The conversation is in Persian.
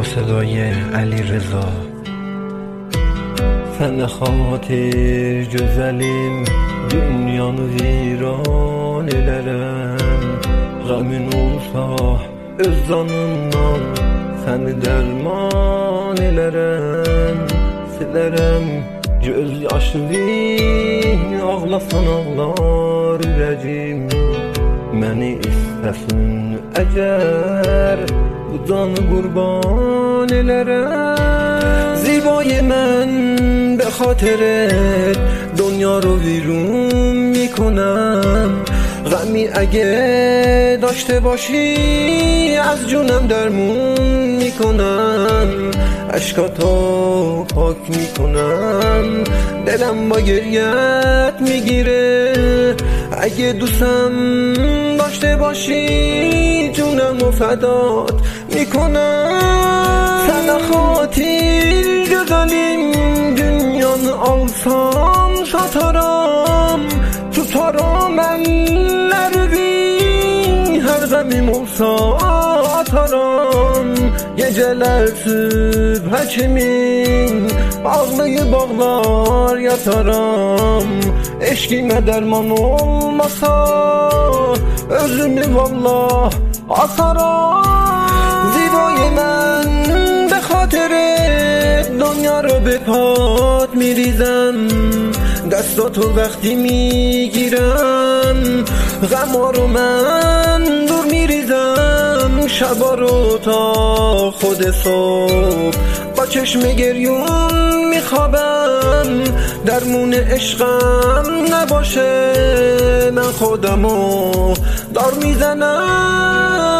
با صدای علی رضا. سن خاطر güzelim dünyanı viran elərəm. Qəmin olsa öz canından səni dərman elərəm. Silərəm göz yaşını, ağlasan ağlar ürəyim. Məni istəsin əgər bu canı qurban elərəm. زیبای من به خاطرت دنیا رو ویرون میکنم. غمی اگه داشته باشی از جونم درمون میکنم. اشکاتو پاک میکنم، دلم با گریت میگیره. اگه دوستم داشته باشی جونم رو فدات میکنم. sana خاطر güzelim dünyanı alsam satarım. Tutarım ellerini, her gamim olsa atarım. Geceler sübh kimin ağlayıp ağlar yatarım. Eşkime derman olmasa özümü vallah atarım. زیبای من به خاطر دنیا رو به پات میریزم. دستاتو وقتی میگیرم غما رو من دور میریزم. شبا رو تا خود صبح با چشم گریون میخوابم. درمون عشقم نباشه من خودمو دار میزنم.